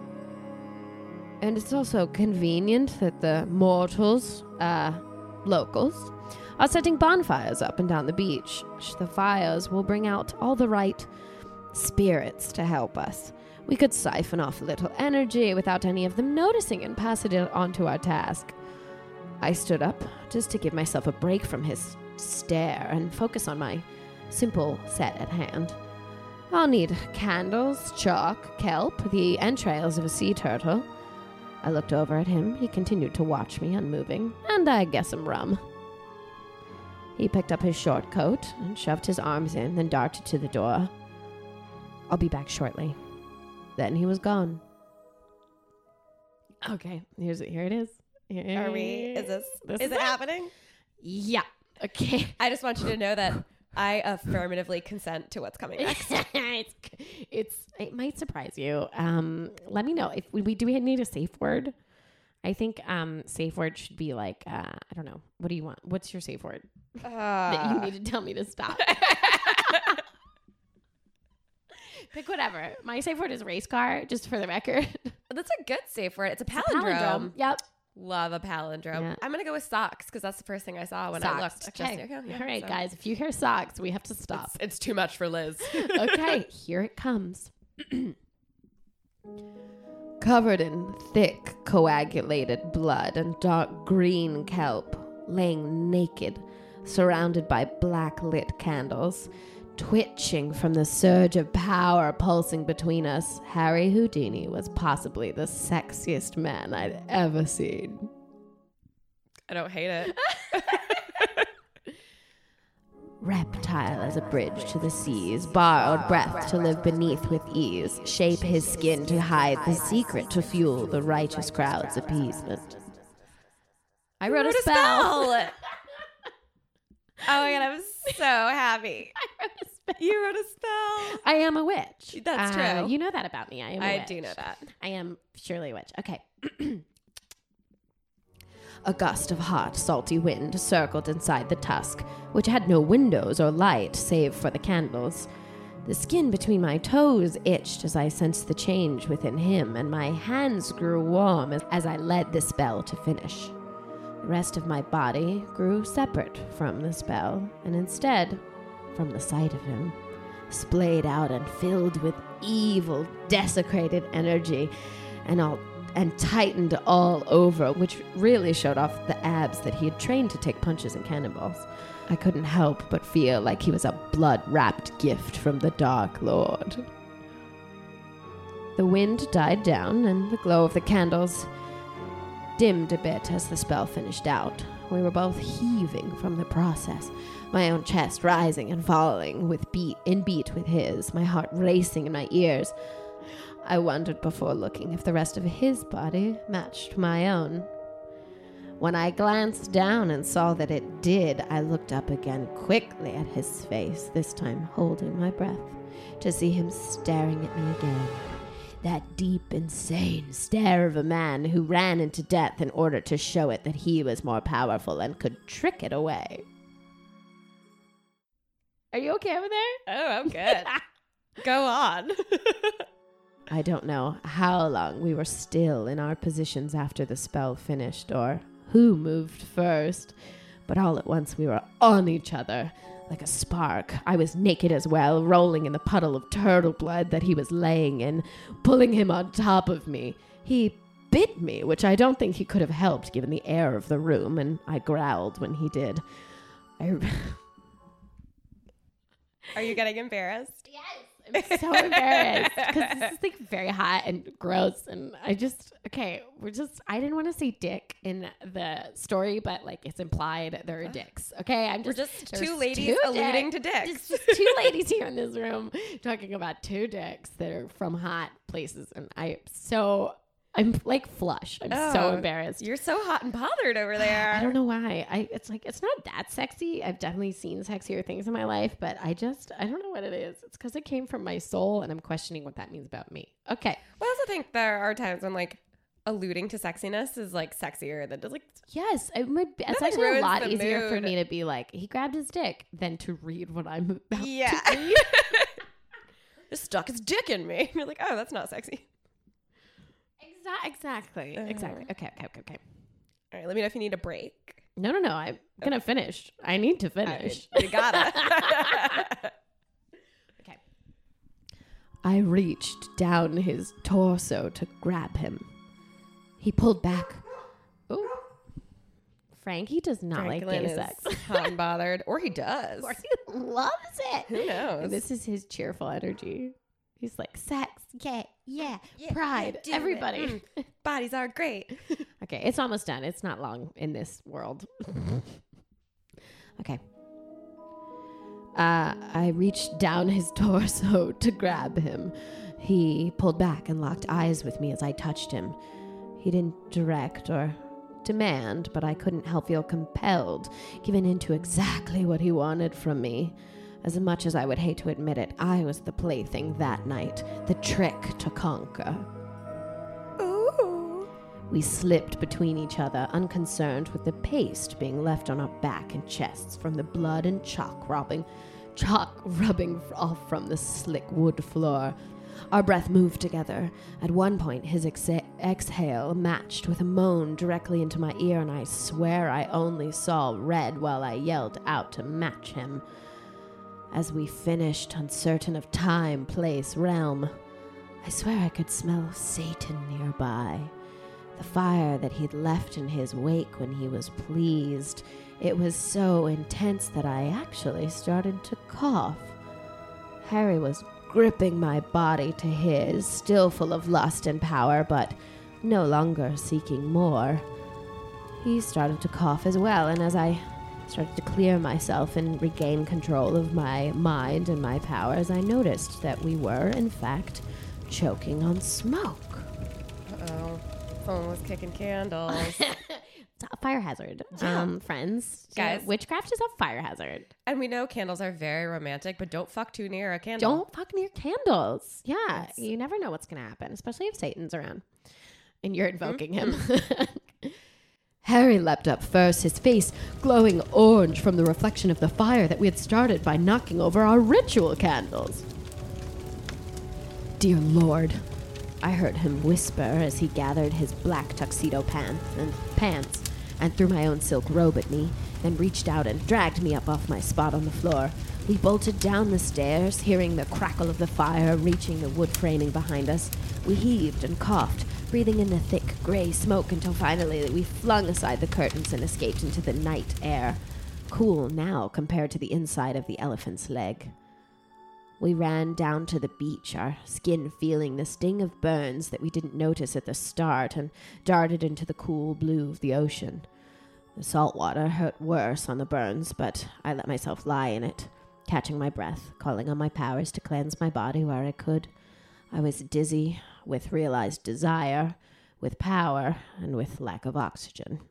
And it's also convenient that the mortals, uh, locals, are setting bonfires up and down the beach. The fires will bring out all the right spirits to help us. We could siphon off a little energy without any of them noticing and pass it on to our task. I stood up just to give myself a break from his stare and focus on my simple set at hand. I'll need candles, chalk, kelp, the entrails of a sea turtle. I looked over at him. He continued to watch me, unmoving, and I guess some rum. He picked up his short coat and shoved his arms in, then darted to the door. I'll be back shortly. Then he was gone. Okay, here's it. Here it is. Here Are we? Is this? This is, is it, it? happening? Yeah. Okay. I just want you to know that I affirmatively consent to what's coming next. it's, it's it might surprise you. Um, let me know if we, we do we need a safe word. I think um safe word should be like uh, I don't know. What do you want? What's your safe word Uh, that you need to tell me to stop? Pick whatever. My safe word is race car, just for the record. That's a good safe word. It's a It's a palindrome. Yep. Love a palindrome. Yeah. I'm gonna go with socks because that's the first thing I saw when I Socks. looked. Okay. Just ago. Yeah, All right, so. guys. If you hear socks, we have to stop. It's, it's too much for Liz. Okay, here it comes. Covered in thick, coagulated blood and dark green kelp, laying naked, surrounded by black lit candles, twitching from the surge of power pulsing between us, Harry Houdini was possibly the sexiest man I'd ever seen. I don't hate it. Reptile as a bridge to the seas, borrowed breath to live beneath with ease, shape his skin to hide the secret to fuel the righteous crowd's appeasement. I wrote, wrote a a spell. spell. Oh my god, I'm so happy. I wrote a spell. You wrote a spell. I am a witch. That's Uh, true. You know that about me. I am a I witch. do know that. I am surely a witch. Okay. A gust of hot, salty wind circled inside the tusk, which had no windows or light save for the candles. The skin between my toes itched as I sensed the change within him, and my hands grew warm as, as I led the spell to finish. The rest of my body grew separate from the spell, and instead from the sight of him, splayed out and filled with evil, desecrated energy, and all and tightened all over, which really showed off the abs that he had trained to take punches and cannonballs. I couldn't help but feel like he was a blood-wrapped gift from the Dark Lord. The wind died down, and the glow of the candles dimmed a bit as the spell finished out. We were both heaving from the process, my own chest rising and falling with beat in beat with his, my heart racing in my ears. I wondered before looking if the rest of his body matched my own. When I glanced down and saw that it did, I looked up again quickly at his face, this time holding my breath, to see him staring at me again. That deep, insane stare of a man who ran into death in order to show it that he was more powerful and could trick it away. Are you okay over there? Oh, I'm good. Go on. I don't know how long we were still in our positions after the spell finished, or who moved first, but all at once we were on each other like a spark. I was naked as well, rolling in the puddle of turtle blood that he was laying in, pulling him on top of me. He bit me, which I don't think he could have helped given the air of the room, and I growled when he did. I... Are you getting embarrassed? Yes. I'm so embarrassed because this is like very hot and gross, and I just okay. We're just I didn't want to say dick in the story, but like it's implied there are dicks. Okay, I'm We're just just there's two ladies two alluding dicks. to dicks. It's just two ladies here in this room talking about two dicks that are from hot places, and I so I'm like flush. I'm so Oh, embarrassed. You're so hot and bothered over there. I don't know why. I it's like it's not that sexy. I've definitely seen sexier things in my life, but I just I don't know what it is. It's because it came from my soul, and I'm questioning what that means about me. Okay. Well, I also think there are times when like alluding to sexiness is like sexier than just like Yes, it would be, it's Nothing actually a ruins lot the easier for mood. me to be like, he grabbed his dick than to read what I'm about yeah. to read. Just stuck his dick in me. You're like, oh, that's not sexy. Exa- exactly. Uh. Exactly. Okay, okay, okay, okay. All right, let me know if you need a break. No, no, no. I'm going to finish. I need to I finish. mean, you gotta. Okay. I reached down his torso to grab him. He pulled back. Ooh. Frankie does not like Franklin gay is sex. hot and bothered, or he does. Or he loves it. Who knows? This is his cheerful energy. He's like, sex, yeah, yeah, Yeah, pride, yeah, do it. everybody. Mm. Bodies are great. Okay, it's almost done. It's not long in this world. Okay. Uh, I reached down his torso to grab him. He pulled back and locked eyes with me as I touched him. He didn't direct or demand, but I couldn't help feel compelled, giving in to exactly what he wanted from me. As much as I would hate to admit it, I was the plaything that night, the trick to conquer. Ooh. We slipped between each other, unconcerned with the paste being left on our back and chests from the blood and chalk rubbing, chalk rubbing off from the slick wood floor. Our breath moved together. At one point, his exa- exhale matched with a moan directly into my ear, and I swear I only saw red while I yelled out to match him. As we finished, uncertain of time, place, realm, I swear I could smell Satan nearby. The fire that he'd left in his wake when he was pleased. It was so intense that I actually started to cough. Harry was gripping my body to his, still full of lust and power, but no longer seeking more. He started to cough as well, and as I started to clear myself and regain control of my mind and my powers, I noticed that we were, in fact, choking on smoke. Uh-oh. Someone was kicking candles. It's a fire hazard. Yeah. Um, friends. Guys. So witchcraft is a fire hazard. And we know candles are very romantic, but don't fuck too near a candle. Don't fuck near candles. Yeah. Yes. You never know what's going to happen, especially if Satan's around and you're invoking him. Harry leapt up first, his face glowing orange from the reflection of the fire that we had started by knocking over our ritual candles. Dear Lord, I heard him whisper as he gathered his black tuxedo pants and pants and threw my own silk robe at me, then reached out and dragged me up off my spot on the floor. We bolted down the stairs, hearing the crackle of the fire reaching the wood framing behind us. We heaved and coughed, breathing in the thick gray smoke until finally we flung aside the curtains and escaped into the night air, cool now compared to the inside of the elephant's leg. We ran down to the beach, our skin feeling the sting of burns that we didn't notice at the start, and darted into the cool blue of the ocean. The salt water hurt worse on the burns, but I let myself lie in it, catching my breath, calling on my powers to cleanse my body where I could. I was dizzy, with realized desire, with power, and with lack of oxygen.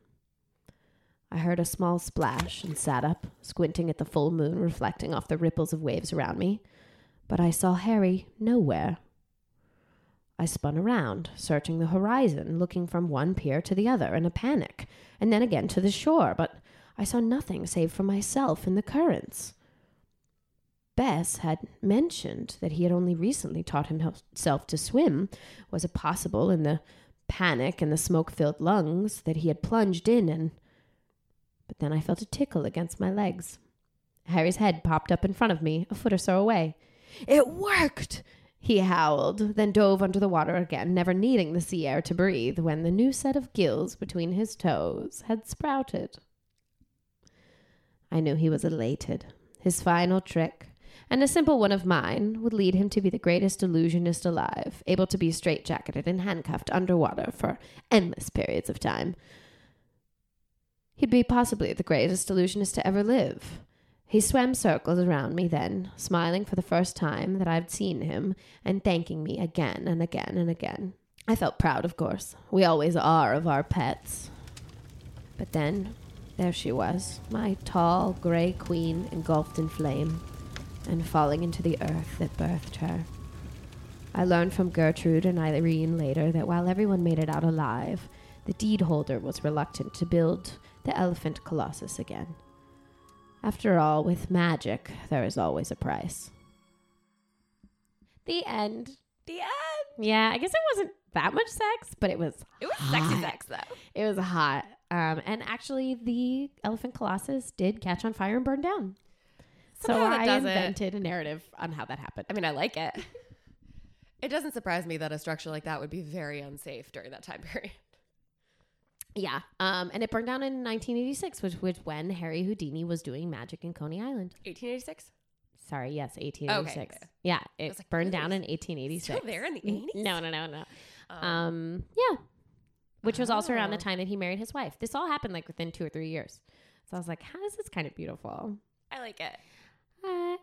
I heard a small splash and sat up, squinting at the full moon reflecting off the ripples of waves around me. But I saw Harry nowhere. I spun around, searching the horizon, looking from one pier to the other in a panic, and then again to the shore, but I saw nothing save for myself and the currents. Bess had mentioned that he had only recently taught himself to swim. Was it possible in the panic and the smoke-filled lungs that he had plunged in and... But then I felt a tickle against my legs. Harry's head popped up in front of me, a foot or so away. "It worked!" he howled, then dove under the water again, never needing the sea air to breathe when the new set of gills between his toes had sprouted. I knew he was elated. His final trick, and a simple one of mine, would lead him to be the greatest illusionist alive, able to be straitjacketed and handcuffed underwater for endless periods of time. He'd be possibly the greatest illusionist to ever live. He swam circles around me then, smiling for the first time that I'd seen him, and thanking me again and again and again. I felt proud, of course. We always are of our pets. But then, there she was, my tall, gray queen engulfed in flame, and falling into the earth that birthed her. I learned from Gertrude and Irene later that while everyone made it out alive, the deed holder was reluctant to build the elephant colossus again. After all, with magic, there is always a price. The end. The end. Yeah, I guess it wasn't that much sex, but it was It was hot. sexy sex, though. It was hot. Um, and actually, the elephant colossus did catch on fire and burn down. Somehow so that I doesn't- invented a narrative on how that happened. I mean, I like it. It doesn't surprise me that a structure like that would be very unsafe during that time period. Yeah. Um, and it burned down in nineteen eighty-six, which was when Harry Houdini was doing magic in Coney Island. eighteen eighty-six? Sorry, yes, eighteen eighty-six. Okay. Yeah, it was like, burned really? down in eighteen eighty-six. Still there in the eighties? No, no, no, no. Um, Um, yeah. Which was also around the Oh. time that he married his wife. This all happened like within two or three years. So I was like, how is this kind of beautiful? I like it. Uh,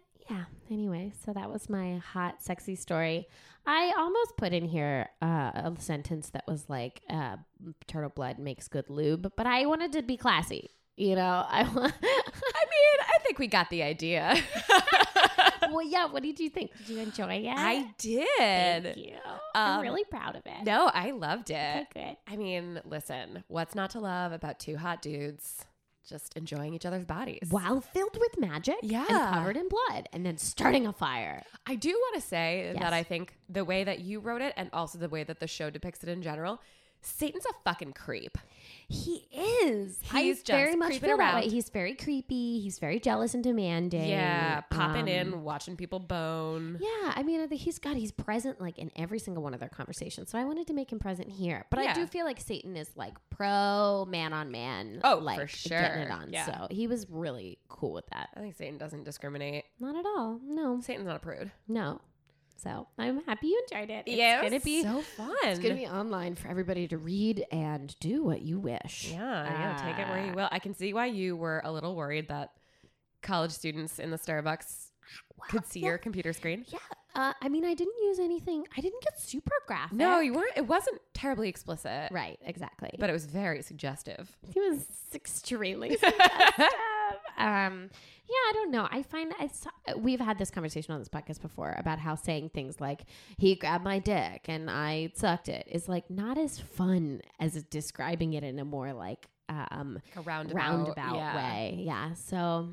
Anyway, so that was my hot, sexy story. I almost put in here uh, a sentence that was like, uh, turtle blood makes good lube, but I wanted to be classy. You know, I want. I mean, I think we got the idea. Well, yeah. What did you think? Did you enjoy it? I did. Thank you. I'm Um, really proud of it. No, I loved it. Okay, good. I mean, listen, what's not to love about two hot dudes just enjoying each other's bodies? While filled with magic Yeah. and covered in blood and then starting a fire. I do want to say Yes. that I think the way that you wrote it and also the way that the show depicts it in general, Satan's a fucking creep. He is. He's I just very much creeping feel that way. around. He's very creepy. He's very jealous and demanding. Yeah, popping Um, in, watching people bone. Yeah, I mean, I think he's got, he's present like in every single one of their conversations. So I wanted to make him present here. But I Yeah. do feel like Satan is like pro man on man. Oh, like, for sure. Getting it on. Yeah. So he was really cool with that. I think Satan doesn't discriminate. Not at all. No, Satan's not a prude. no. So I'm happy you enjoyed it. It's yeah, it going to was be so fun. It's going to be online for everybody to read and do what you wish. Yeah, yeah, take it where you Uh, will. I can see why you were a little worried that college students in the Starbucks could see yeah. your computer screen. Yeah. Uh, I mean, I didn't use anything. I didn't get super graphic. No, you weren't. It wasn't terribly explicit, Right, exactly. but it was very suggestive. he was extremely suggestive. um, yeah, I don't know. I find I saw, we've had this conversation on this podcast before about how saying things like "he grabbed my dick and I sucked it" is like not as fun as describing it in a more like um A roundabout, roundabout yeah. way. Yeah. So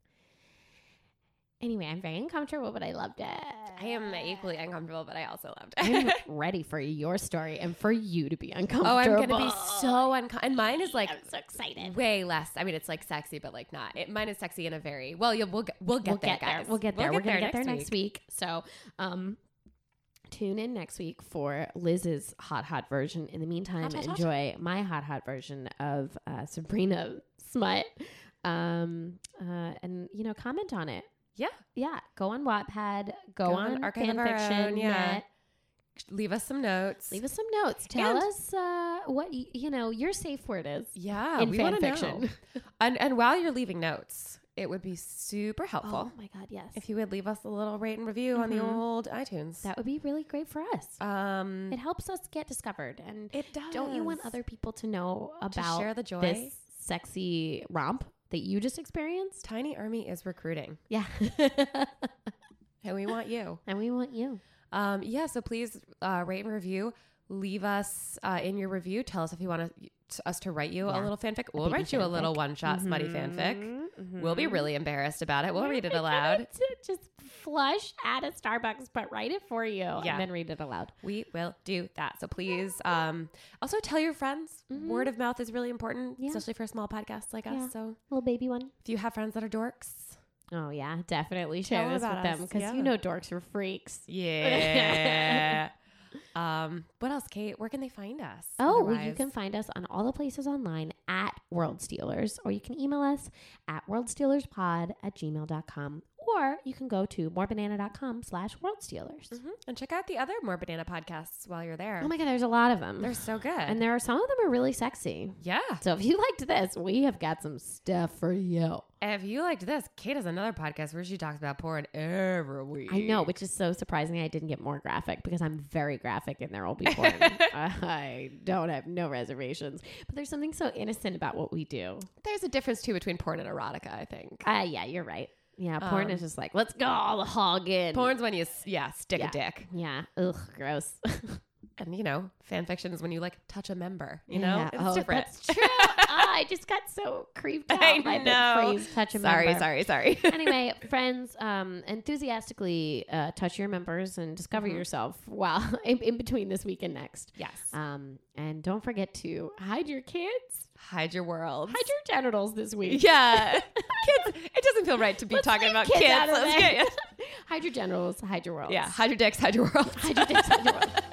anyway, I'm very uncomfortable, but I loved it. I am equally uncomfortable, but I also loved I'm it. ready for your story and for you to be uncomfortable. Oh, I'm gonna be so uncomfortable. And mine is like I'm so excited. way less. I mean, it's like sexy, but like not. It, mine is sexy in a very well. You'll, we'll get we'll get we'll there, get there. guys. We'll get there. We're gonna get there next week. So, um, tune in next week for Liz's hot hot version. In the meantime, Hot, hot, hot. enjoy my hot hot version of uh, Sabrina Smut. Um, uh, and you know, comment on it. Yeah, Yeah, go on Wattpad. Go, Go on, on Archive of Our Fanfiction. Own, yeah. Net. leave us some notes. Leave us some notes. Tell And- us uh, what y- you know your safe word is. Yeah, in we fan want to fiction. know. And and while you're leaving notes, it would be super helpful Oh my god, yes. if you would leave us a little rate and review on the Mhm. old iTunes. That would be really great for us. um, It helps us get discovered. And it does. don't you want other people to know to about share the joy? this sexy romp that you just experienced? Tiny Army is recruiting, Yeah. and we want you. And we want you. Um, yeah, so please uh, rate and review. Leave us uh, in your review. Tell us if you want to, us to write you Yeah. a little fanfic. We'll baby write you a little fanfic. one-shot smutty fanfic. We'll be really embarrassed about it. We'll read it aloud. Just flush at a Starbucks, but write it for you Yeah. and then read it aloud. We will do that. So please, um, also tell your friends. Mhm. Word of mouth is really important, Yeah. especially for a small podcast like Yeah. us. So Little baby one. if you have friends that are dorks, Oh, yeah. Definitely Tell share this about with them us, because yeah. you know dorks are freaks. yeah. um, what else, Kate? Where can they find us? Oh, well, you otherwise? can find us on all the places online at World Stealers, or you can email us at worldstealerspod at gmail dot com, or you can go to morebanana.com slash worldstealers. Mhm. And check out the other More Banana podcasts while you're there. Oh my God, there's a lot of them. They're so good. and there are some of them are really sexy. yeah. So if you liked this, we have got some stuff for you. If you liked this, Kate has another podcast where she talks about porn every week. I know, which is so surprising I didn't get more graphic because I'm very graphic and there will be porn. I don't have no reservations. But there's something so innocent about what we do. There's a difference too between porn and erotica, I think. Uh, yeah, you're right. Yeah, porn Um, is just like, let's go all the hog in. Porn's when you, s- yeah, stick Yeah. a dick. Yeah. Ugh, gross. And, you know, fan fiction is when you, like, touch a member, you know? Yeah. It's Oh, different. That's true. Ah, I just got so creeped out I by know. the phrase touch a Sorry, member. sorry, sorry. Anyway, friends, um, enthusiastically uh, touch your members and discover Mhm. yourself while in, in between this week and next. Yes. Um, and don't forget to hide your kids, Hide your world. hide your genitals this week. Yeah. Kids, it doesn't feel right to be Let's talking leave about kids kids. out of Let's there. get- Hide your genitals, hide your world. yeah. Hide your dicks, hide your world. Hide your dicks, hide your world.